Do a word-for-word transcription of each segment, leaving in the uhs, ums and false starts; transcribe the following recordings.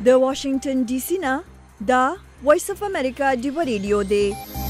د واشنگټن ډي سي نه دا وایس اف امریکا ډیو ریډیو دی.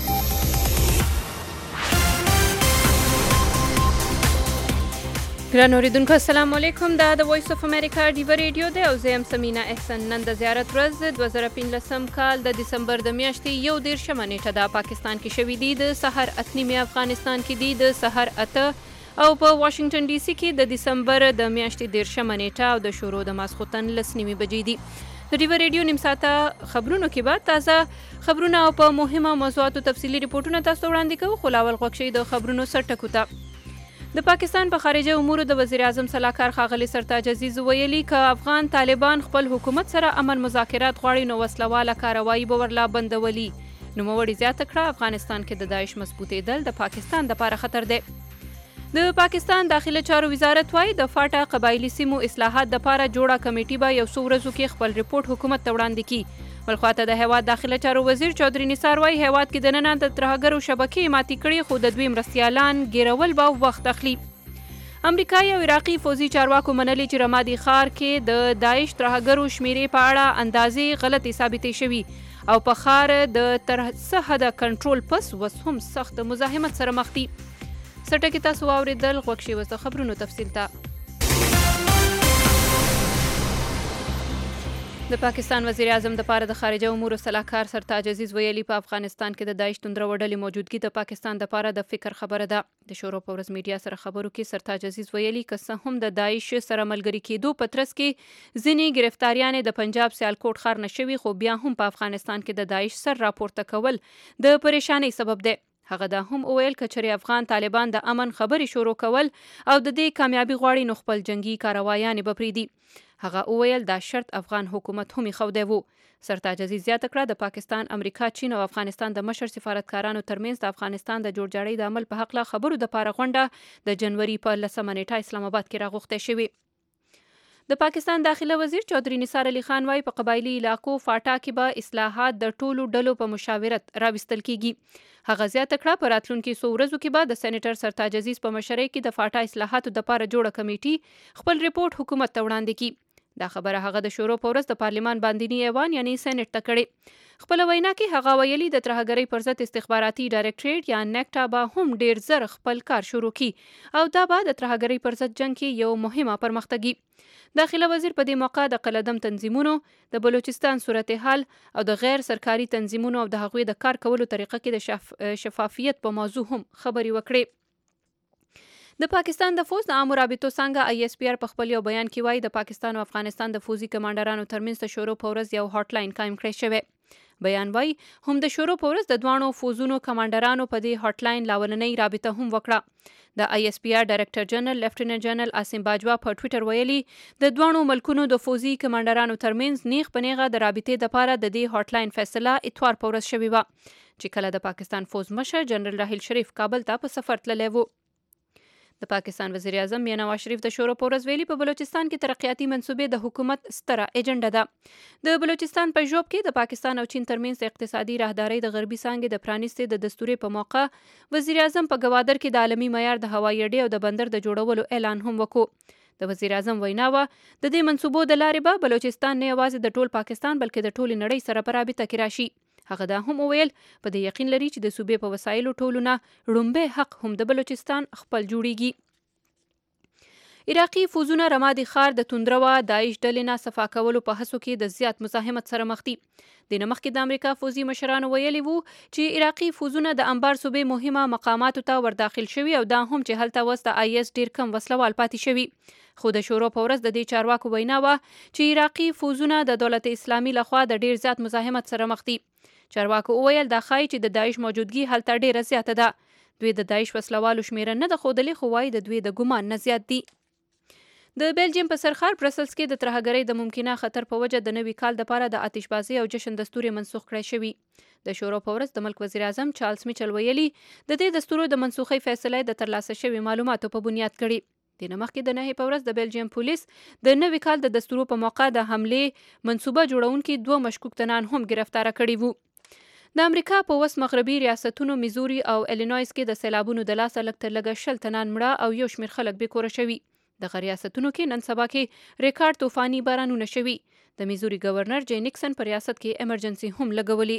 ګران اوریدونکو السلام علیکم. دا د وایس اف امریکا ډیو ریډیو دی او زه یم سمینا احسان. نن د زیارت ورځ دوه زره پنځلسم کال د دسمبر د میاشتې یو دېرشمه نیټه ده. پاکستان کې شوي دي د سحر اته نیمې، افغانستان کې دي د سحر اته او په واشنگټن ډي سي کې د دسمبر د میاشتې دېرشمه نیټه او د شروع د ماسخوتن لس نیمې بجې دي. د ډیو ریډیو نیم ساعته خبرونو کې به تازه خبرونه او په مهمه موضوعاتو تفصیلي ریپورټونه تاسو ته وړاندې کوو. خو لاول غوږ شئ د خبرونو سر ټکو ته. د پاکستان په خارجه امورو د وزیر اعظم سلاکار ښاغلي سرتاج عزیز ویلي که افغان طالبان خپل حکومت سره امن مذاکرات غواړي نو وسلواله کاروایي به ورلا بندولي. نوموړي زیاته کړه افغانستان کې د داعش مضبوطېدل د پاکستان دپاره خطر دی. د پاکستان داخله چارو وزارت وایي د فاټا قبایلي سیمو اصلاحات دپاره جوړه کمیټي به یو څو ورځو کې خپل ریپورټ حکومت ته وړاندې کړي. بلخواته د هیواد داخله چارو وزیر چودري نثار وایي هیواد کې دننه د ترهګرو شبکې ماتې کړي خو د دوی مرستیالان ګیرول به وخت اخلي. امریکایي او عراقي فوزي چارواکو منلي چې رمادي ښار کې د داعش ترهګرو شمیرې په اړه اندازې غلطې ثابتې شوي او په ښار د تر څه حده کنټرول پس اوس هم سخت مزاحمت سره مخ دي. سټکې تاسو واورېدل، غوږ شئ اوس د خبرونو تفصیل ته. د پاکستان وزیر اعظم دپاره د خارجه امورو سلاکار سرتاج عزیز ویلي په افغانستان کې د داعش توندرو ډلې موجودګي د پاکستان دپاره د فکر خبره ده. د شروع په ورځ میډیا سره خبرو کې سرتاج عزیز ویلي که څه هم د داعش سره ملګري کېدو په ترڅ کې ځینې ګرفتاریانې د پنجاب سیالکوټ ښار نه شوي خو بیا هم په افغانستان کې د داعش سر راپورته کول د پریشانۍ سبب دی. هغه دا هم وویل که چېرې افغان طالبان د امن خبرې شروع کول او د دې کامیابي غواړي نو خپل جنگي کاروایانې به پرېږدي. هغه وویل دا شرط افغان حکومت هم ایښودی و. سرتاج عزیز زیاته کړه د پاکستان، امریکا، چین او افغانستان د مشر سفارتکارانو ترمنځ د افغانستان د جوړجاړي د عمل په هکله خبرو دپاره غونډه د جنوري په لسمه نیټه اسلام آباد کې راغوښتې شوې. د پاکستان داخله وزیر چودري نثار علي خان وایي په قبایلي علاقو فاټا کې به اصلاحات د ټولو ډلو په مشاورت راوستل کیږي. هغه زیاته کړه په راتلونکي څو ورځو کې به د سېنیټر سرتاج عزیز په مشرۍ کې د فاټا اصلاحاتو دپاره جوړه کمیټي خپل ریپورټ حکومت ته وړاندې کړي. دا خبره هغه د شورو په ورځ د پارلمان باندینی ایوان یعنی سېنیټ ته کړې. خپل وینا کې هغه ویلي د ترهګرۍ پر ضد استخباراتي ډایرکټریټ یا نیکټا به هم ډیر زر خپل کار شروع کړي او دا به د ترهګرۍ پر ضد جنګ کې یو مهمه پرمختګي. داخله وزیر په دې موقع د قلدم تنظیمونو، د بلوچستان صورتحال او د غیر سرکاري تنظیمونو او د هغوی د کار کولو طریقه کې د شف... شفافیت په موضوع هم خبرې وکړې. د پاکستان د فوز د عامو رابطو څانګه آی اس پی آر په خپل یو بیان کې وایي د پاکستان او افغانستان د فوزي کمانډرانو ترمنځ د شورو په ورځ یو هاټ لاین قایم کړی شوی. بیان وایي هم د شورو په ورځ د دواړو فوزونو کمانډرانو په دې هاټ لاین لاولنۍ رابطه هم وکړه. د آی اس پی آر ډایرکټر جنرال لیفټیننټ جنرال عاصم باجوا په ټویټر ویلي د دواړو ملکونو د فوزي کمانډرانو ترمنځ نیغ په نیغه د رابطې دپاره د دې هاټ لاین فیصله اتوار په ورځ شوې وه چې کله د پاکستان فوز مشر جنرال راحیل شریف کابل ته په سفر تللی و. د پاکستان وزیر اعظم میاں نواز شریف د شورو په ورځ ویلي په بلوچستان کې ترقیاتي منصوبې د حکومت ستره ایجنډا ده. د بلوچستان په ژوب کې د پاکستان او چین ترمنځ د اقتصادي راهدارۍ د غربي څانګې د پرانیستې د دستورې په موقع وزیر اعظم په ګوادر کې د عالمي معیار د هوایي اډې او د بندر د جوړولو اعلان هم وکړ. د وزیر اعظم وینا وه د دې منصوبو د لارې به بلوچستان نه یوازې د ټول پاکستان بلکې د ټولې نړۍ سره په رابطه کې راشي. هغه دا هم وویل په دې یقین لري چې د صوبې په وسایلو ټولونه لومبی حق هم د بلوچستان خپل جوړیږي. عراقي فوزونه رمادي ښار د توندرو داعش ډلې نه صفا کولو په هڅو کې د زیات مزاحمت سره مخ دي. د نه مخکې د امریکا فوزي مشرانو ویلي وو چې عراقي فوزونه د انبار صوبې مهمه مقاماتو ته ورداخل شوي او دا هم چې هلته اوس د آی اس ډیر کم وسلوال پاتې شوي. خو د شورو په ورځ د دې چارواکو وینا وه چې عراقي فوزونه د دولت اسلامي لخوا د ډیر زیات مزاحمت سره مخ دي. چارواکو وویل دا ښایي چې د داعش موجودګي هلته ډیره زیاته ده. دوی د داعش وسلوالو شمیره نه ده ښودلې خو وایي د دوی د ګمان نه زیات دي. د بیلجیم په سرخار برسلز کې د ترهګرۍ د ممکنه خطر په وجه د نوي کال دپاره د آتشبازۍ او جشن دستور منسوخ کړی شوی. د شورو په ورځ د ملک وزیر اعظم چارلز میچل ویلي د دې دستورو د منسوخۍ فیصله د ترلاسه شوي معلوماتو په بنیاد کړي. د نه مخکې د نهې په ورځ د بیلجیم پولیس د نوي کال د دستورو په موقع د حملې منصوبه جوړونکي دوه مشکوک تنان هم گرفتاره کړي وو. د امریکا په وس مغربي ریاستونو میزوري او الینویس کې د سیلابونو د لاسه لږ تر لږه شل تنان مړه او یو شمېر خلک بې کوره شوي. دغه ریاستونو کې نن سبا کې ریکارډ طوفاني بارانونه شوي. د میزوري گورنر جې نیکسن په ریاست کې ایمرجنسي هم لګولي.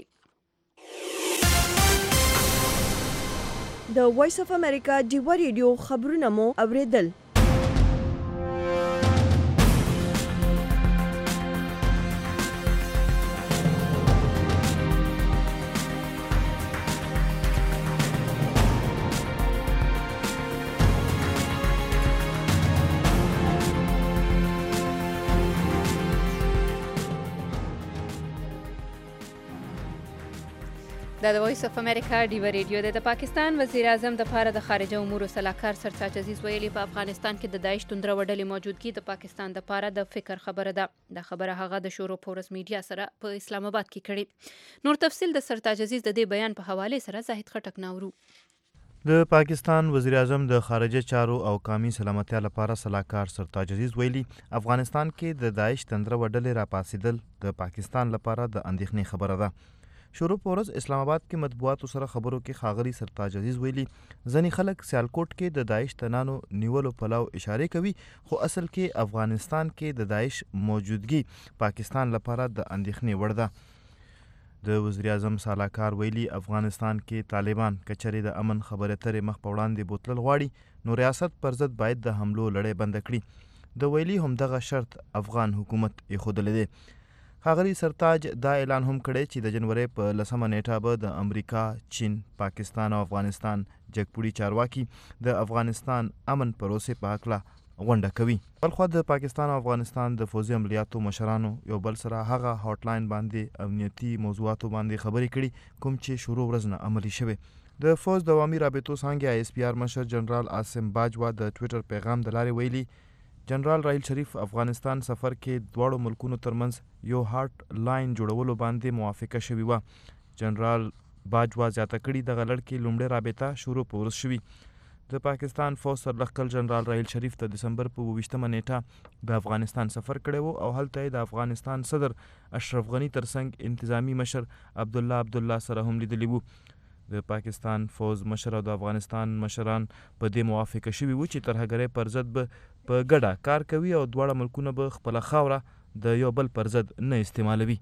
د وایس اف امریکا ډیوا ریډیو خبرونه مو اوریدل. دا د وایس اف امریکا ډیوا ریډیو دی. د پاکستان وزیر اعظم د پاره د خارجه امورو سلاکار سرتاج عزیز ویلي په افغانستان کې د داعش توندره وډلې موجودګي د پاکستان د پاره د فکر خبره ده. د خبره هغه د شورو پورس میډیا سره په اسلام آباد کې کړي. نور تفصیل د سرتاج عزیز د دې بیان په حواله سره زاهد خټک ناورو. د پاکستان وزیر اعظم د خارجه چارو او قومي سلامتیا لپاره سلاکار سرتاج عزیز ویلي افغانستان کې د داعش توندره وډلې راپاسېدل د پاکستان لپاره د اندېښنې خبره ده. شروع پورز اسلام آباد کې مطبوعاتو سره خبرو کې ښاغلي سرتاج عزیز ویلي ځینې خلک سیالکوټ کې د داعش تنانو نیولو پلو اشاره کوي خو اصل کې افغانستان کې د داعش موجودګي پاکستان لپاره د اندېښنې وړ ده. د وزیر اعظم سلاکار ویلي افغانستان کې طالبان کچرې د امن خبرې اترې مخ په وړاندې بوتلل غواړي نو ریاست پر ضد باید د حملو لړۍ بنده کړي. د ویلي همدغه شرط افغان حکومت ایښودلی دی. ښاغلي سرتاج دا اعلان هم کړی چې د جنوري په لسمه نیټه به د امریکا، چین، پاکستان او افغانستان جګپوړي چارواکي د افغانستان امن پروسې په هکله غونډه کوي. بلخوا د پاکستان او افغانستان د فوزي عملیاتو مشرانو یو بل سره هغه هاټ لاین باندې امنیتي موضوعاتو باندې خبرې کړي کوم چې شروع ورځ نه عملي شوی. د فوز دوامي رابطو څانګې آی اس پی آر مشر جنرال عاصم باجوا د ټویټر پیغام د لارې ویلي جنرال راحیل شریف افغانستان سفر کې دواړو ملکونو ترمنځ یو هاټ لاین جوړولو باندې موافقه شوې وه. جنرال باجوا زیاته کړي دغه لړ کې لومړۍ رابطه شروع په ورځ شوي. د پاکستان فوز سرلښکر جنرال راحیل شریف د دسمبر په اوویشتمه نیټه د افغانستان سفر کړی و او هلته یې د افغانستان صدر اشرف غني ترڅنګ انتظامی مشر عبدالله عبدالله سره هم لیدلی وو. د پاکستان فوز مشر او د افغانستان مشران په دې موافقه شوي وو چې ترهګرۍ پر ضد به په ګډه کار کوي او دواړه ملکونه به خپله خاوره د یو بل پر ضد نه استعمالوي.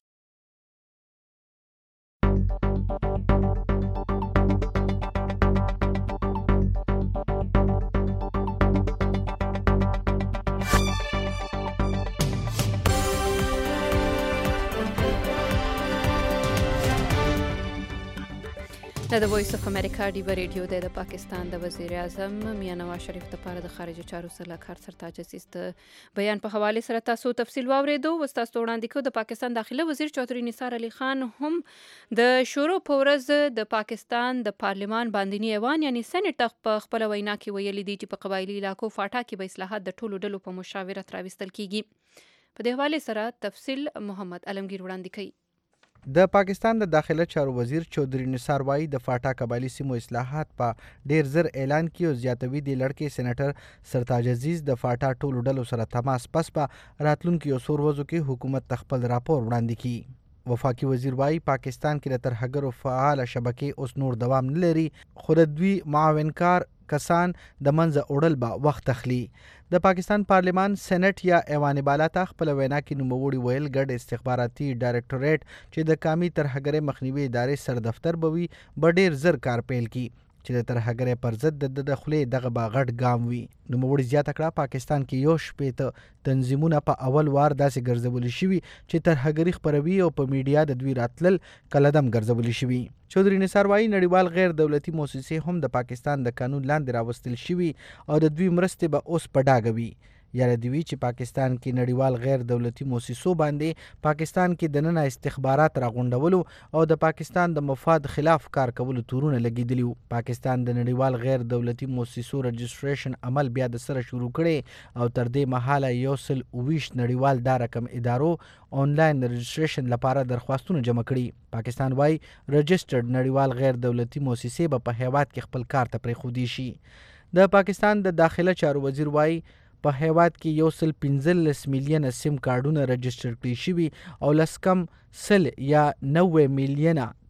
دا د وایس اف امریکا ډیوا ریډیو دی. د پاکستان د وزیر اعظم میاں نواز شریف لپاره د خارجه چارو سلاکار سرتاج عزیز د بیان په حواله سره تاسو تفصیل واورېدو. اوس تاسو ته وړاندې کوو د پاکستان داخله وزیر چوهدري نثار علي خان هم د شورو په ورځ د پاکستان د پارلمان باندني ایوان یعنی سېنیټ په خپله وینا کې ویلي دي چې په قبایلي علاقو فاټا کې به اصلاحات د ټولو ډلو په مشاورت راوستل کیږي. په دې حواله سره تفصیل محمد علمگیر وړاندې کوي. د پاکستان د داخله چارو وزیر چوهدري نثار وایي د فاټا قبایلي سیمو اصلاحات په ډیر زر اعلان کړي او زیاتوي د لړکې سېنیټر سرتاج عزیز د فاټا ټولو ډلو سره تماس پس په راتلونکي یو څو ورځو کې حکومت ته خپل راپور وړاندې کړي. وفاقي وزیر وایي پاکستان کې د ترهګرو فعاله شبکې اوس نور دوام نه لري خو د دوی معاونکار کسان د منځه وړل به وخت اخلي. د پاکستان پارلمان سېنیټ یا ایوان بالا ته خپل وینا کې نوموړي ویل ګډ استخباراتي ډایرکټوریټ چې د قومي ترهګرۍ مخنیوي ادارې سر دفتر به وي به ډیر زر کار پیل کړي چې د ترهګرۍ پر ضد د د خولې دغه به غټ ګام وي. نوموړي زیاته کړه پاکستان کې یو شپېته تنظیمونه په اول وار داسې ګرځولي شوي چې ترهګري خپروي او په میډیا د دوی راتلل کلدم ګرځولي شوي. چوهدري نثار وایي نړیوال غیر دولتي موسسې هم د پاکستان د قانون لاندې راوستل شوي او د دوی مرستې به اوس په ډاګه وي. یاره دوی چې پاکستان کې نړیوال غیر دولتي موسسو باندې پاکستان کې دننه استخبارات راغونډولو او د پاکستان د مفاد خلاف کار کولو تورونه لګېدلي وو. پاکستان د نړیوال غیر دولتي موسسو رجسټریشن عمل بیا د سره شروع کړی او تر دې مهاله یو سل اوویشت نړیوال دا رقم ادارو آنلاین رجسټریشن لپاره درخواستونه جمع کړي. پاکستان وایي رجسټرډ نړیوال غیر دولتي موسسې به په هیواد کې خپل کار ته پرېښودی شي. د پاکستان د داخله چارو وزیر وایي په هیواد کې یو سل پنځلس میلیونه سیم کارډونه رجسټر کړي شوي او لس کم سل یا نوي میلیونه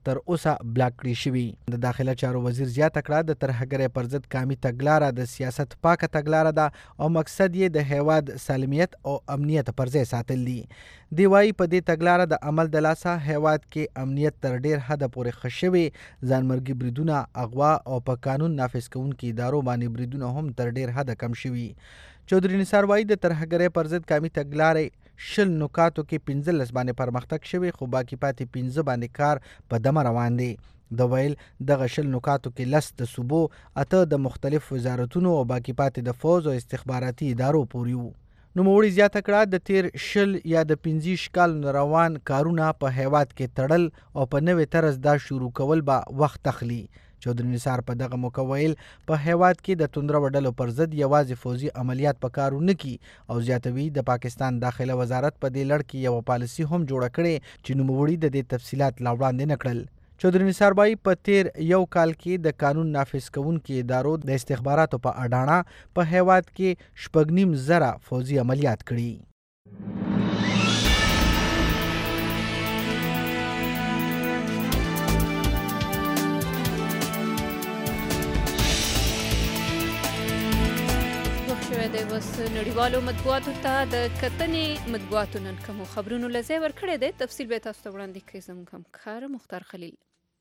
تر اوسه بلاک کړی شوي. د داخله چارو وزیر زیاته کړه د ترهګرۍ پر ضد قامي تګلاره د سیاست پاکه تګلاره ده او مقصد یې د هیواد سالمیت او امنیت پر ځای ساتل دي. دی وايي په دې تګلاره د عمل د لاسه هیواد کې امنیت تر ډیر حده پورې ښه شوی، ځانمرګي بریدونه، اغوا او په قانون نافذ کوونکي ادارو باندې بریدونه هم تر ډیر حده کم شوي. چودھری نثار وايي د ترهګرۍ پر ضد قامي تګلارې شل نکاتو کې پنځلس باندې پرمختګ شوی، خو باقي پاتې پنځه باندې کار په دمه روان دی. د ویل دغه شل نکاتو کې لس د صوبو، اته د مختلف وزارتونو او باقي پاتې د فوز او استخباراتي ادارو پورې وو. نوموړي زیاته کړه د تیر شل یا د پنځه کال روان کارونه په هیواد کې تړل او په نوې طرز دا شروع کول به وخت اخلي. چودھری نثار په دغه موقع ویل په هیواد کې د توندره وډلو پر ضد یوازې فوزي عملیات په کار ونه کړي او زیاتوي د پاکستان داخله وزارت په دې لړ کې یوه پالیسي هم جوړه کړې چې نوموړي د دې تفصیلات لا وړاندې نه کړل. چودھری نثار وايي په تیر یو کال کې د قانون نافذ کوونکي ادارو د استخباراتو په اډانه په هیواد کې شپږ نیم زره فوزي عملیات کړي. د وس نړیوالو مطبوعاتو ته د کتنې مطبوعاتو نن کومو خبرونو له ځای ورکړی دی. تفصیل به تاسو ته وړاندې کوي زموږ همکار مختار خلیل.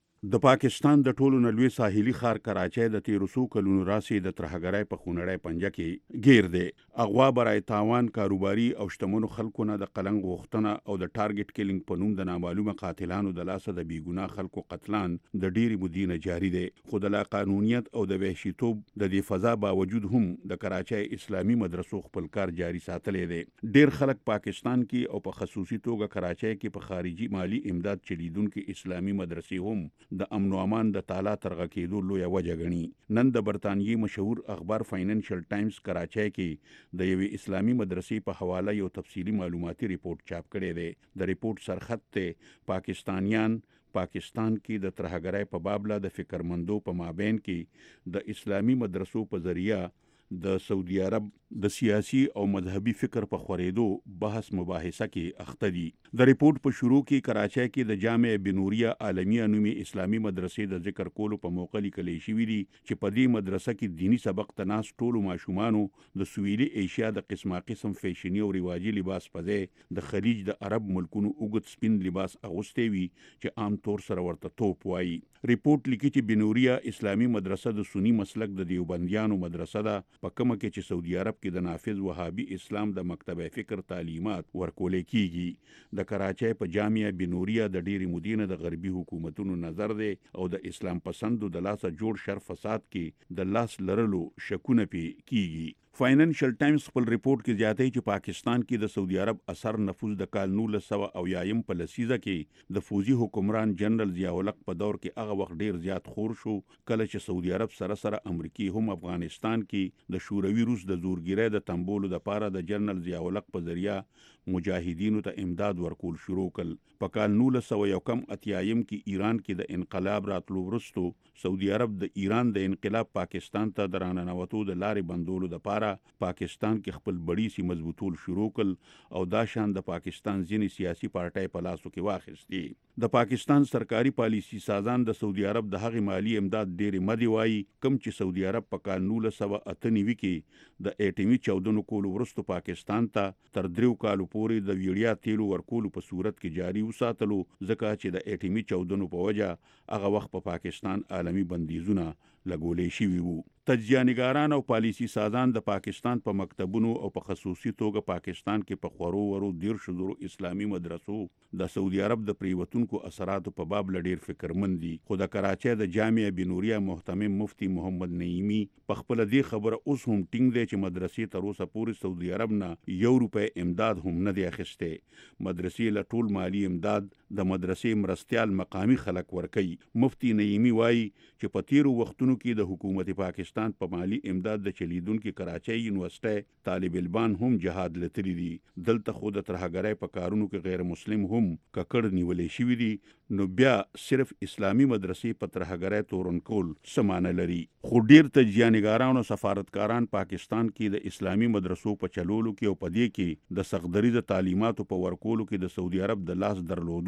د پاکستان د ټولو نه لوی ساحلي ښار کراچۍ د تیرو څو کلونو راهیسې د ترهګرۍ په خونړۍ پنجه کې ګیر دی. اغوا برای تاوان، کاروباري او شتمنو خلکو نه د قلنګ غوښتنه او د ټارګټ کیلینګ په نوم د نامعلومه قاتلانو د لاسه د بیګناه خلکو قتلان د ډېرې مودې نه جاري دی. خو د لا قانونیت او د وحشیتوب د دې فضا باوجود هم د کراچۍ اسلامي مدرسو خپل کار جاري ساتلی دی. ډېر خلک پاکستان کې او په خصوصي توګه کراچۍ کې په خارجي مالی امداد چلیدونکو اسلامي مدرسې هم د امن و امان د تالا ترغه کېدو لویه وجه ګڼي. نن د برطانیې مشهور اخبار فاینانشل ټایمز کراچۍ کې د یوې اسلامي مدرسې په حواله یو تفصیلي معلوماتي ریپورت چاپ کړی دی. د ریپورت سرخط ته پاکستانیان پاکستان کې د ترهګرۍ په بابله د فکرمندو په مابین کې د اسلامي مدرسو په ذریعہ د سعودي عرب د سیاسي او مذهبي فکر په خورېدو بحث مباحثه کې اخته دي. د ریپورت په شروع کې کراچۍ کې د جامع بنوریا عالمیه نومي اسلامي مدرسې د ذکر کولو په موقع لیکلی شوي دي چې په دې مدرسه کې دینی سبق ته ناست ټولو ماشومانو د سویلي ایشیا د قسمه قسم فیشني او رواجي لباس په ځای د خلیج د عرب ملکونو اوږد سپین لباس اغوستی وي چې عام طور سره ورته توپ وایي. ریپورت لیکي چې بنوریا اسلامي مدرسه د سنی مسلک د دیوبندیانو مدرسه ده په کومه کې چې سعودي عرب کې د نافذ وهابي اسلام د مکتبه فکر تعلیمات ورکول کیږي. د کراچۍ په جامعه بنوریا د ډېری مودې د غربي حکومتونو نظر دی او د اسلام پسندو د لاسه جوړ شر فساد کې د لاس لرلو شکونه پی کیږي. فاینانشل ټایمز خپل ریپورت کې زیاتوي چې پاکستان کې د سعودي عرب اثر نفوذ د کال نولس سوه اویایم په لسیزه کې د فوزي حکمران جنرال ضیاء الحق په دور کې هغه وخت ډیر زیات خور شو کله چې سعودي عرب سره سره امریکای هم افغانستان کې د شوروي روس د زورګیرۍ د تنبولو د پاره د جنرال ضیاء الحق په ذریعہ مجاهدینو ته امداد ورکول شروع کړ. په کال نولس سوه یو کم اتیایم کې ایران کې د انقلاب راتلو وروستو سعودي عرب د ایران د انقلاب پاکستان ته د راننوتو د لارې بندولو د پاره پاکستان کې خپل بړی سي مضبوطول شروع کړ او دا شان د پاکستان ځینې سیاسي پارټۍ په لاسو کې واخیستي. د پاکستان سرکاري پالیسي سازان د سعودي عرب د هغې مالی امداد ډېرې مدې وایي کم چې سعودي عرب په کال نولس سوه اته نوي کې د اټمي چاودنو کولو وروستو پاکستان ته تر دریو کالو پورې د ویړیا تیلو ورکولو په صورت کې جاري وساتلو ځکه چې د اټمي چاودنو په وجه هغه وخت په پاکستان عالمي بندیزونه لګولې شوي وو. تجزیه نگاران او پالیسی سازان د پاکستان په مکتبونو او په خصوصي توګه پاکستان کې په خورو ورو دیرشو زرو اسلامي مدرسو د سعودي عرب د پریوتونکو اثراتو په باب لډیر فکرمند دي. خو د کراچۍ د جامع بنوریا محتمم مفتی محمد نعیمی په خپل دې خبره اوس هم ټینګ دی چې مدرسې تر اوسه پورې سعودي عرب نه یو روپۍ امداد هم نه دی اخیستی. مدرسې له ټول مالی امداد د مدرسې مرستیال مقامی خلک ورکوي. مفتی نعیمی وایي چې په تیرو وختونو کې د حکومت پاکستان په مالی امداد د چلیدونکو کراچۍ یونیورسيټي طالب البان هم جهاد لتلی دي. دلته خو د ترهګرۍ په کارونو کې غیر مسلم هم ککړ نیولې شوي دي، نو بیا صرف اسلامي مدرسې په ترهګرۍ تورن کول سمانه لري. خو ډیر تجزیه نگاران او سفارتکاران پاکستان کې د اسلامي مدرسو په چلولو کې او په دې کې د سختدریزه تعلیماتو په ورکولو کې د سعودي عرب د لاس درلودو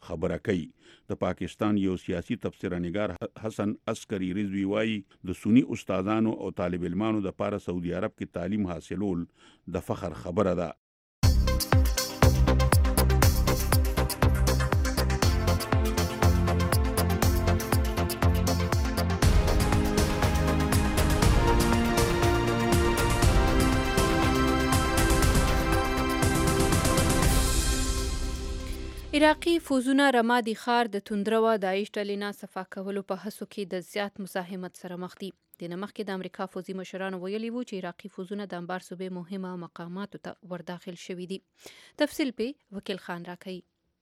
خبره کوي. د پاکستان یو سیاسي تفسیر نگار حسن عسکری رضوی وایي د سنی استادانو او طالب علمانو د پاره سعودي عرب کې تعلیم حاصلول د فخر خبره ده. عراقي فوزونه رمادي ښار د توندرو داعش ډلې نه صفا کولو په هڅو کې د زیات مزاحمت سره مخ دي. د نه مخکې د امریکا فوزي مشرانو ویلي وو چې عراقي فوزونه د انبار صوبې مهمه مقاماتو ته ورداخل شوي دي. تفصیل په وکیل خان راکوي.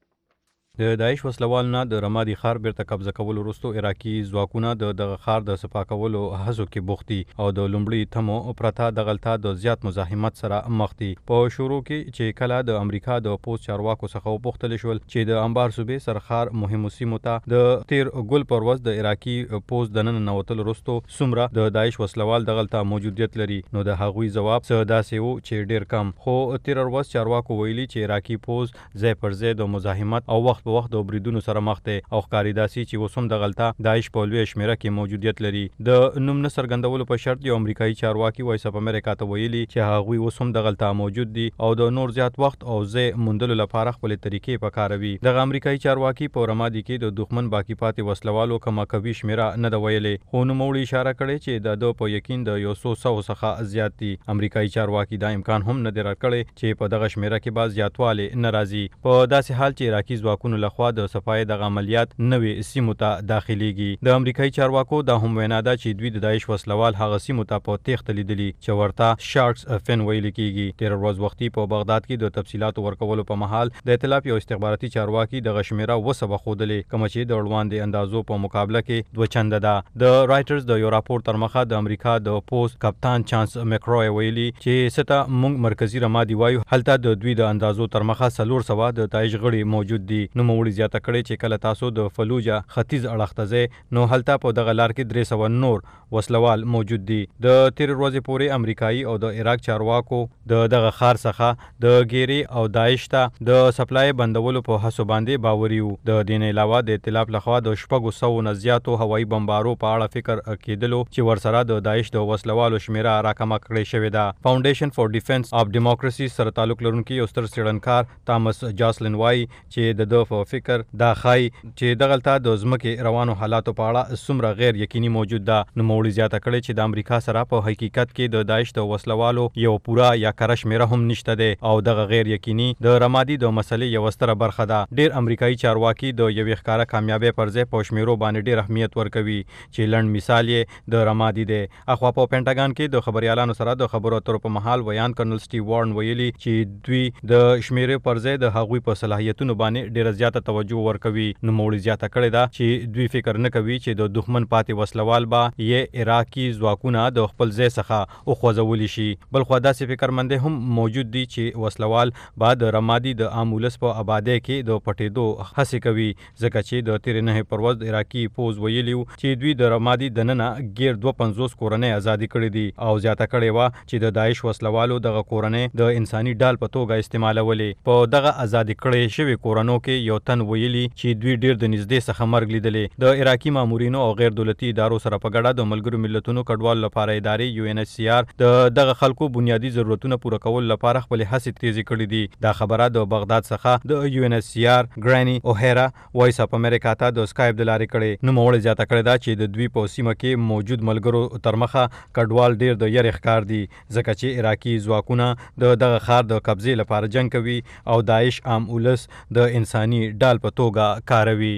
د داعش وسلوال نه د رمادي ښار بیرته قبضه کولو وروسته عراقي ځواکونه د دغه ښار د صفا کولو هڅو کې بوخت دي او د لومړي تمو پرته دغلته د زیات مزاحمت سره مخ دي. په شروع کې چې کله د امریکا د پوسټ چارواکو څخه وپوښتل شول چې د انبار صوبې سرخار مهمو سیمو ته د تیر ګل پر ورځ د عراقي پوسټ د نن نوتل وروسته څومره د داعش وسلوال دغلته موجودیت لري، نو د هغوی ځواب څه داسې وو چې ډیر کم. خو تیر ورځ چارواکو ویلي چې عراقي پوسټ ځای پر ځای د مزاحمت او وخت په وخت د بریدونو سره مخ دی او ښکاري داسې چې اوس هم دغلته داعش په لویه شمېره کې موجودیت لري. د نوم نه څرګندولو په شرط یو امریکایي چارواکي وایس اف امریکا ته ویلي چې هغوی اوس هم دغلته موجود دي او د نور زیات وخت او ځای موندلو لپاره خپلې طریقې پکاروي. دغه امریکایي چارواکي په رمادي کې د دښمن باقي پاتې وسلوالو کمه کوي شمېره نه ده ویلې، خو نوموړي اشاره کړې چې د ده په یقین د یو څو سوو څخه زیات دي. امریکایي چارواکي دا امکان هم نه دی راکړی چې په دغه شمېره کې به زیاتوالی نه راځي په داسې حال چې عراقي ځواکونو لخوا د صفای دغه عملیات نوې سیمو ته داخليږي. د امریکایي چارواکو دا هم وینا ده چې دوی د داعش وسلوال هغه سیمو ته په تیښته لیدلي چې ورته شارکس فن ویل کیږي. تیر ورځ وختي په بغداد کې د تفصیلاتو ورکولو په محل د ائتلاف یو استخباراتي چارواکي د غشمیره وسه بخودلې کوم چې د وړاندې اندازو په مقابله کې دوه چنده ده. د رائټرز د یو راپور تر مخه د امریکا د پوسټ کپتان چانس مکروي ویلي چې ستا مونږ مرکزی رمادي وایو هلته د دوی د اندازو تر مخه څلور سوه د داعش غړي موجود دي. نو موړي زیاته کړي چې کله تاسو د فلوجا ختیځ اړخ ته ځئ نو هلته په دغه لار کې درې سوه نور وسلوال موجود دي. د تیر ورځې پورې امریکایي او د عراق چارواکو د دغه ښار څخه د ګيري او داعش ته د سپلای بندولو په هڅو باندې باوري وو. د دې نه علاوه د ائتلاف لخوا د شپږو سوو نه زیاتو هوایي بمبارو په اړه فکر کېدلو چې ورسره د داعش د وسلوالو شمېره راکمه کړې شوې ده. فاونډیشن فار ډیفنس اف ډیموکراسي سره تعلق لرونکي یو ستر څېړنکار تامس جاسلن وایي چې د ده په فکر دا ښایي چې دغلته د ځمکې روانو حالاتو په اړه څومره غیر یقیني موجود ده. نوموړي زیاته کړې چې د امریکا سره په حقیقت کې د داعش د وسلوالو یو پوره یا کره شمېره هم نشته دی او دغه غیر یقیني د رمادي د مسلې یوه ستره برخه ده. ډېر امریکایي چارواکي د یوې ښکاره کامیابۍ پر ځای په شمېرو باندې ډېر اهمیت ورکوي چې لنډ مثال یې د رمادي دی. اخوا په پینټاګان کې د خبريالانو سره د خبرو اترو په محل ویان کرنل سټیو وارن ویلي چې دوی د شمېرې پر ځای د هغوی په صلاحیتونو باندې ډېره زیاته توجه ورکوي. نوموړي زیاته کړې ده چې دوی فکر نه کوي چې د دښمن پاتې وسلوال به یې عراقي ځواکونه د خپل ځای څخه وخوځولی شي. بلخوا داسې فکرمندې هم موجود دي چې وسلوال به د رمادي د عام ولس په ابادۍ کې د پټېدو هڅې کوي ځکه چې د تېرې نهې پر ورځ د عراقي پوځ ویلي وو چې دوی د رمادي دننه ګیر دوه پنځوس کورنۍ ازادي کړې دي او زیاته کړې وه چې د داعش وسلوالو دغه کورنۍ د انساني ډال په توګه استعمالولې. په دغه ازادي کړې شوې کورنو کې یو تن ویلي چې دوی ډېر د نږدې څخه مرګ لیدلې. د عراقي مامورینو او غیر دولتي ادارو سره په ګډه د ملګرو ملتونو کډوالو لپاره ادارې یو ان ایچ سی آر د دغه خلکو بنیادي ضرورتونه پوره کولو لپاره خپلې هڅې تیزې کړې دي. دا خبره د بغداد څخه د یو ان ایچ سی آر ګراني اوهیرا وایس اف امریکا ته د سکایپ د لارې کړې. نوموړي زیاته کړې ده چې د دوی په سیمه کې موجود ملګرو تر مخه کډوال ډېر د یرې ښکار دي ځکه چې عراقي ځواکونه د دغه ښار د قبضې لپاره جنګ کوي او داعش عام ولس د انساني ډال په توګه کاروي.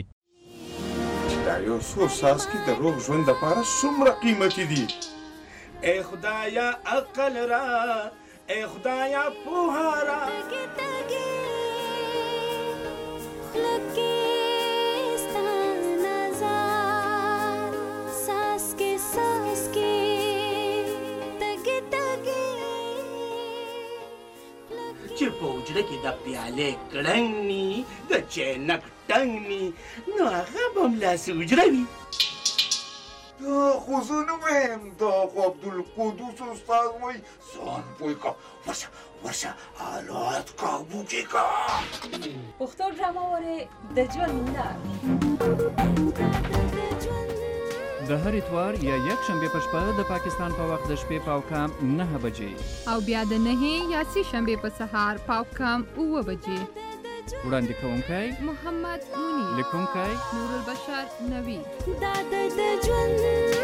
دا یو څو څاڅکي د روغ ژوند لپاره څومره قیمتي دي. ای خدایا عقل را، ای خدایا پوهه را. چې په حجره کې د پیالې کړنګ ني د چینک ټنګ ني نو هغه به هم لاسې حجره وي. دا خو زه نه وایم، دا خو عبدالقدوس استاد وایي. ځان پوه کړه، ورشه ورشه حالات قابو کې کړه. پښتو ډرامه وارې د ژوند لار د هر اتوار یا یک شنبه په شپه د پاکستان په وخت د شپې پاو کم نه بجې او بیا د نهه یا سه شنبه په سهار پاو کم اوه بجې. وړاندې کوونکی محمد منیر، لیکونکی نور البشر نوی. دا د ژوند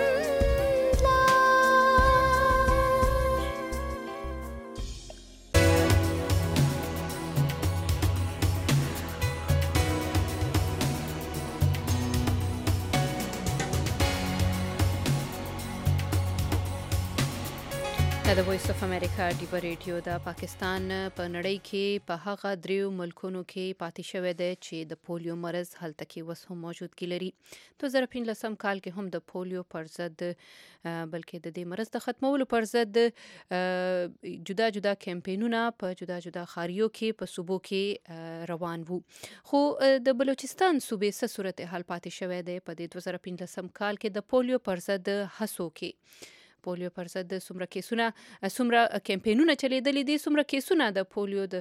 د وایس اف امریکا ډیبه ریډیو د پاکستان په نړۍ کې په هغه دریو ملکونو کې پاتې شوی دی چې د پولیو مرض هلته کې اوس هم موجودګي لري. دوه زره پنځلسم کال کې هم د پولیو پر ضد بلکې د دې مرض د ختمولو پر ضد جدا جدا کمپینونه په جدا جدا ښاریو کې په صوبو کې روان وو. خو د بلوچستان صوبې څه صورتحال پاتې شوی دی په دې دوه زره پنځلسم کال کې د پولیو پر ضد هڅو کې؟ پولیو پر ضد څومره کیسونه څومره کمپینونه چلیدلي دي، څومره کیسونه د پولیو د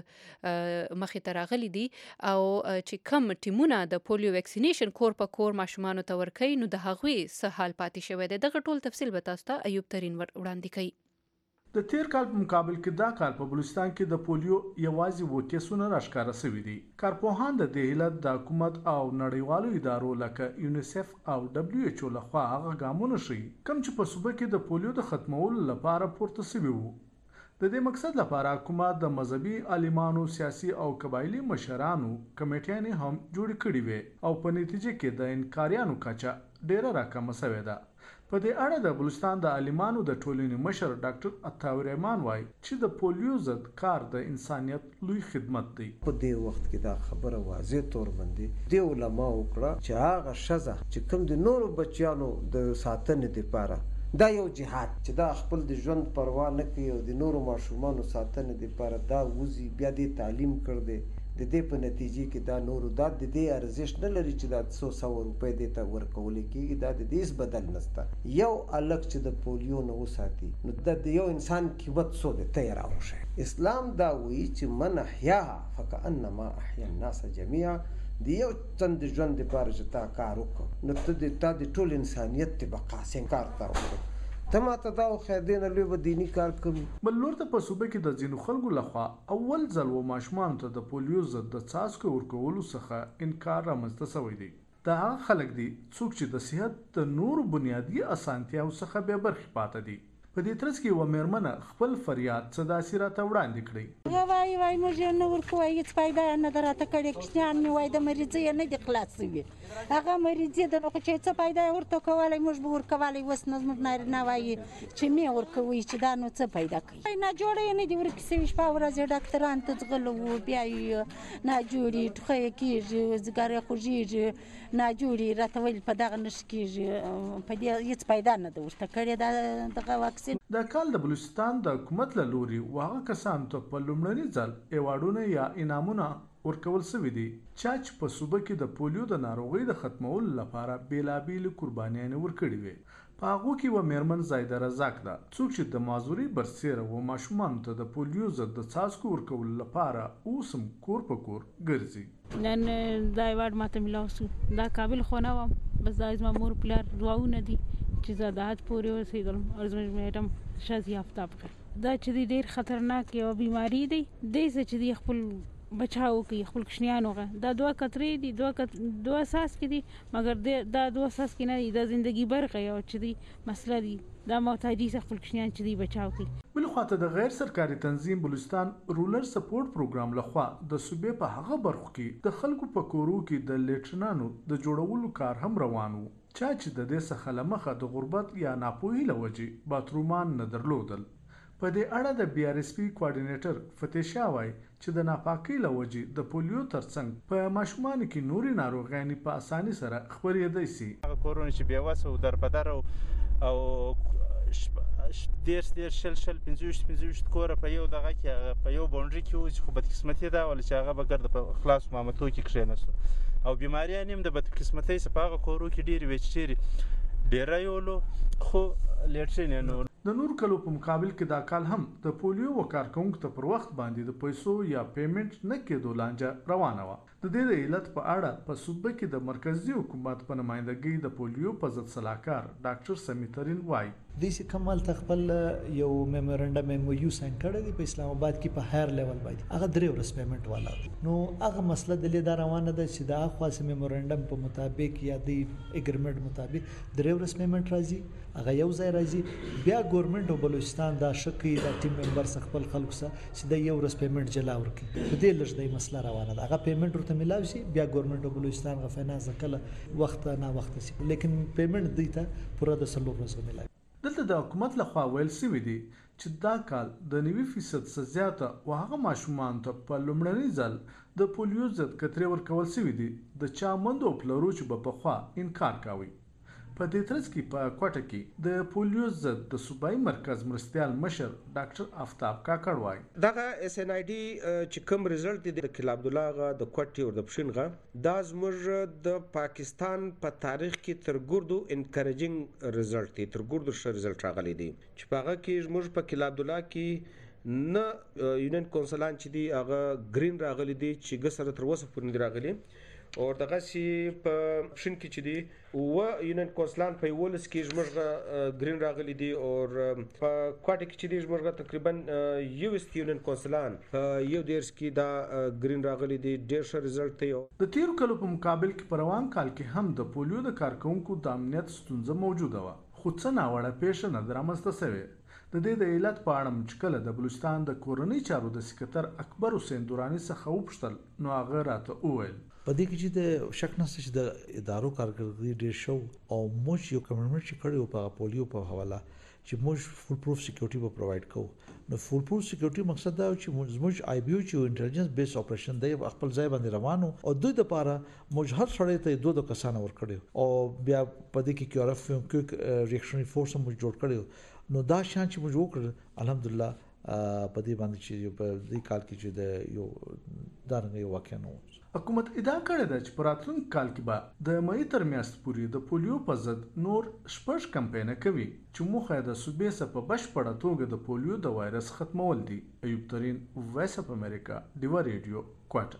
مخې ته راغلي دي، او چې کم ټیمونه د پولیو ویکسینیشن کور په کور ماشومانو ته ورکوي، نو د هغوی څه حال پاتې شوی دی. دغه ټول تفصیل به تاسو ته ایوب ترین وړاندې کوي. د تیر کال په مقابل کې دا کال په بلوچستان کې د پولیو یوازې اووه کیسونه راښکاره شوي دي. کارپوهان د دې علت د حکومت او نړیوالو ادارو لکه یونیسف او ډبلیو ایچ او لخوا هغه ګامونه ښیي کوم چې په صوبه کې د پولیو د ختمولو لپاره پورته شوي وو. د دې مقصد لپاره حکومت د مذهبي عالمانو، سیاسي او قبایلي مشرانو کمیټیانې هم جوړې کړې وې او په نتیجه کې د انکاریانو کچه ډیره راکمه شوې ده. په دې اړه د بلوچستان د عالمانو د ټولنې مشر ډاکټر عطاور رحمان وایي چې د پولیو ضد کار د انسانیت لوی خدمت دی. په دې وخت کې دا خبره واضح تور باندې د علماء وکړه چې هغه ښځه چې کوم د نورو بچیانو د ساتنې لپاره دا یو جهاد چې دا خپل د ژوند پروا نه کوي او د نورو ماشومانو ساتنې لپاره دا وزي بیا د تعلیم کړ دی، د دې په نتیجې کې دا نورو دا د دې ارزښت نه لري چې دا څو سوه روپۍ دې ته ورکول کېږي. دا د دې بدل نشته. یو الګ چې د پولیو نه وساتي نو دا د یو انسان قیمت څو دی ته یې راوښیه. اسلام دا وایي چې من احیاها فکأنما احیا الناس جمیعا. د یو تن د ژوند لپاره چې تا کار وکړو نو ته د تا د ټول انسانیت د بقا کار ته وکړو. ته ماته دا وښیه دې نه لوی به دیني کار کوي. بل لور ته په صوبه کې د ځینو خلکو لخوا اول ځل و ماشومانو ته د پولیو ضد د څاڅکو ورکولو څخه انکار رامنځته شوی دی. دا هغه خلک دي څوک چې د صحت د نورو بنیادي اسانتیاو څخه بې برخې پاته دي. په دې ترڅ کې یوه مېرمنه خپل فریاد څه داسې راته وړاندې کړی. وایي وایي موږ یې نه ورکوو، هېڅ فایده یې نه ده راته کړې. کوچنیان مې وایي د مریضۍ یې نه دي خلاص شوي، هغه مریضي ده نو خو چې څه فایده یې ورته کولی موږ به ورکولی. اوس نو زموږ نارینه وایي چې مې ورکوئ چې دا نو څه فایده کوي. ناجوړه یې نه دي ورکې شوي. شپه ورځ یې ډاکټرانو ته ځغلو وو، بیا یې ناجوړي ټوخی یې کېږي، ځګر یې خوږېږي، ناجوړي راته ویل په دغه نښ کېږي. په دې هېڅ فایده نه ده ورته کړې دا دغه واکسین. دا کال د بلوچستان د حکومت له لوري هغه کسانو ته په لومړني ځل ایوارډونه یا انعامونه ورکول شوي دي چا چې په صوبه کې د پولیو د ناروغۍ د ختمولو لپاره بېلابېلې قربانیانې ورکړې وې. په هغو کې یوه مېرمن زایده رزاق ده څوک چې د معذورۍ برسېره و ماشومانو ته د پولیو ضد د څاڅکو ورکولو لپاره اوس هم کور په کور ګرځي. نن دا ایوارډ ماته میلاو شو. دا قابل خو نه وم، بس دا زما مور پلار دعاونه دي چې زه د حد پورې ورسېدلم او زموږ میډم ښځې یافتاب کړ. دا چې دی ډېر خطرناک یوه بیماري دی، دی څه چې دی خپل بچاو کوي خپل کوچنیانو غه. دا دوه قطرې دي، دوه کت... دوه څاڅکي دي، مګر دا دوه څاڅکي نه دي، دا زندګي برخه یو چې دی مسله دی. دا محتاجي څخه خپل کوچنیان چې دی بچاو کوي. بل خواته د غیر سرکاري تنظیم بلوچستان رولر سپورټ پروګرام لخوا د صوبې په هغه برخو کې د خلکو په کورو کې د لیټرنانو د جوړولو کار هم روان وو چا چې د دې څخه له مخه د غربت یا ناپوهۍ له وجې باترومان نه درلودل. په دې اړه د بي آر اس پي کوارډینیټر فتح شاه وایي چې د ناپاکۍ له وجې د پولیو ترڅنګ په ماشومانو کې نورې ناروغیانې په اسانۍ سره خپرېدی شي. هغه کورونه چې بېوسه او دربدر او دېرش دېرش شل شل پنځه ویشت پنځه ویشت کوره په یو دغه کې هغه په یو باونډري کې وو چې خو بدقسمتي دا وله چې هغه به ګرده په خلاصو مامتو کې کښېناستو او بیماریان هم د بدقسمتۍ څخه په هغه کورو کې ډېرې وې چې چېرې ډیره یولو خو لیټ شي نه. د نور کلو په مقابل کې دا کال هم د پولیو و کارکونکو ته پر وخت باندې د پیسو یا پیمنټ نه کېدو لانجه روانه وه. د دې د علت په اړه په صوبه کې د مرکزی حکومت په نمایندګۍ د پولیو په ضد سلاکار ډاکټر سمیترین وایي دیسی کمال تخپل یو میمورنډم ایم او یو ساين کړی دی په اسلام آباد کې په هایر لیول باندې هغه درې ورځې پیمنټ والا دی. نو هغه مسله د لیدار روانه ده چې د خاص میمورنډم په مطابق یا د اګریمنت مطابق درې ورځې پیمنټ راځي هغه یو ځای راځي. بیا ګورنمنت او بلوچستان دا شکی دا ټیم ممبر خپل خلکو سره چې د یو ورځ پیمنټ جلا ورکړي په دې لږ د مسله روانه ده. هغه پیمنټ ورته ملاوي شي بیا ګورنمنت او بلوچستان غو فینانس کله وخت نه وخت شي لیکن پیمنټ دی ته پوره د سلو ورځې ملاوي. دلته د حکومت لخوا ویل شوي دي چې دا کال د نوي فیصد څخه زیاته و هغه ماشومان ته په لومړني ځل د پولیو ضد کترې ورکول شوي دي د چا مندو پلرو چې به پخوا انکار کوي. په دې ترڅ کې په کوټه کې د پولیو ضد د صوبایي مرکز مرستیال مشر ډاکټر آفتاب کاکړ وایي دغه اس ان آی ډي چې کوم رزلټ دی د کلا عبدالله غا د کوټي او د پښین غا دا زموږ د پاکستان په تاریخ کې تر ګردو انکریجینګ رزلټ دی تر ګردو ښه رزلټ راغلی دی چې په هغه کې زموږ په کلا عبدالله کې نه یونین کونسلان چې دی هغه گرین راغلی دی چې ګسره تر وسه پورې راغلی او دغه سی په پښین کې چې دی و یونین کونسلان په ولس کې زموږ گرین راغلی دی او په کوټه کې چې دی زموږ تقریبا یو است یونین کونسلان یو دیرس کې دا گرین راغلی دی ډیر ښه رزلټ دی. د تیر کلو په مقابل کې په روان کال کې هم د پولیو د کارکونکو د امنیت ستونزه موجوده و خو څه ناوړه پیښه نه درامسته شوې. د دې د علت په اړه چې کله د بلوچستان د کورنۍ چارو د سکرټر اکبر حسین دورانی څخه وپوښتل نو هغه راته وویل په دې کې چې د شک نشته چې د ادارو کارکړګي ډېر شو او موږ یو کمنټمنټ چې کړو په پولیو په حواله چې موږ فول پروف سکیورټي به پروواید کوو. نو فول پروف سکیورټي مقصد دا چې موږ آی بي او چې انټيليجنس بیس اپریشن دی خپل ځای باندې روانو او دوی د لپاره موږ هر سړی ته دوه دوه کسان ور کړو او بیا په دې کې کیو ار اف کویک ریاکشنري فورس موږ جوړ کړو. نو دا شان چې موږ وکړل الحمدلله په دې باندې چې په دې کال کې چې د یو دارنګ یو واقع نه و. حکومت ادعا کړې ده چې په راتلونکي کال کې به د مئی تر میاشتې پورې د پولیو په ضد نور شپږ کمپاینه کوي چې موخه د صوبې څخه په بشپړه توګه د پولیو د وایرس ختمول دي. ایوب ترین وایس اف امریکا ډیوا ریډیو کوټه.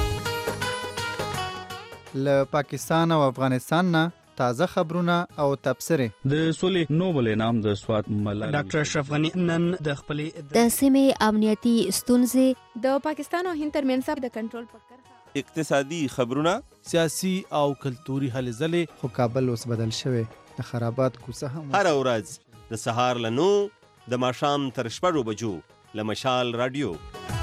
له پاکستان او افغانستان نه تازه خبرونه او تبصره د سولې نوبل انعام د سوات ملالۍ ډاکټر اشرف غنی نن د خپلې د سیمې امنیتي ستونزې د پاکستان او هند ترمنځ د کنټرول په کرښه اقتصادي خبرونه سیاسي او کلتوري هلې ځلې خو کابل اوس بدل شوی د خرابات کوڅه هم هر ورځ د سهار له نو د ماښام تر شپږو بجو له مشال رادیو.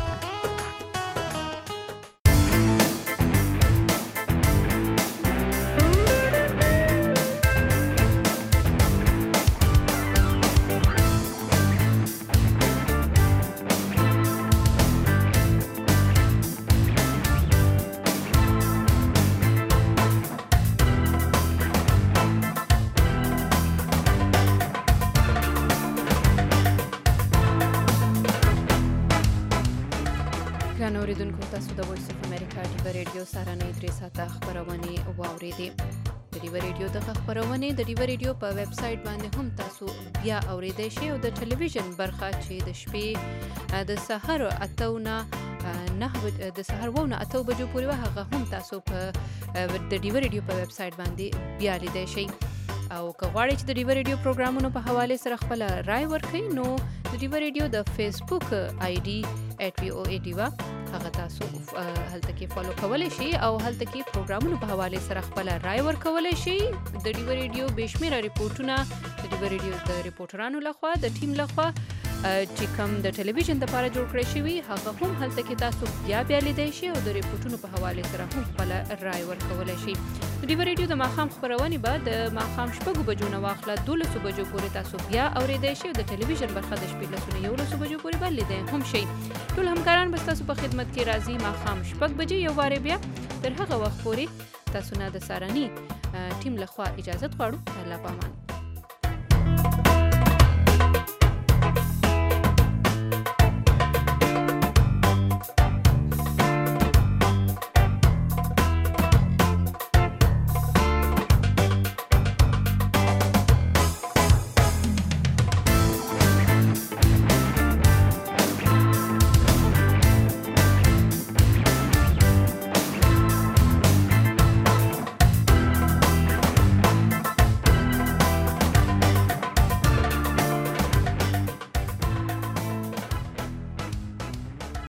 تاسو د وایس اف امریکا ډیوا ریډیو سره نه درې ساعته خبرونه واوریدي. د ډیوا ریډیو د خبرونه د ډیوا ریډیو په ویب سټ باندې هم تاسو بیا اوریدئ شئ او د ټلویزیون برخه چې د شپې د سحر اتو نه نه د سحر وونه اتو بجو پورې هغه هم تاسو په د ډیوا ریډیو په ویب سټ باندې بیا لیدئ شئ. او که غواړئ چې د ډیوا ریډیو پروګرامونو په حواله سره خپل رائے ورکړئ نو د ډیوا ریډیو د فیسبوک آی ډي ایټ وی او ای ډیوا هغه تاسو هلته کې فالو کولی شئ او هلته کې پروګرامونو په حواله سره خپل رائے ورکولی شئ. د ډیوا ریډیو بشمیره ریپورتونه د ډیوا ریډیو د ریپورټرانو لخوا د ټیم لخوا چې کوم د ټلویزیون لپاره جوړ کړی شوی هغه هم هلته کې تاسو بیا بیا لیدئ شئ او د ریپورتونو په حواله سره هم خپل رائے ورکولی شئ. د ډیوا ریډیو د ماښام خبرونه به د ماښام شپږو بجو نه واخله دولسو بجو پورې تاسو بیا اوریدئ شئ او د ټلویزیون برخه د شپږ نه یولسو بجو پورې به لیدئ هم شئ. ټول همکاران به تاسو په خدمت کې راځي ماښام شپږ بجې یو وارې بیا تر هغه وخت پورې تاسو نه د سارني ټیم لخوا اجازه غواړو. الله پامان.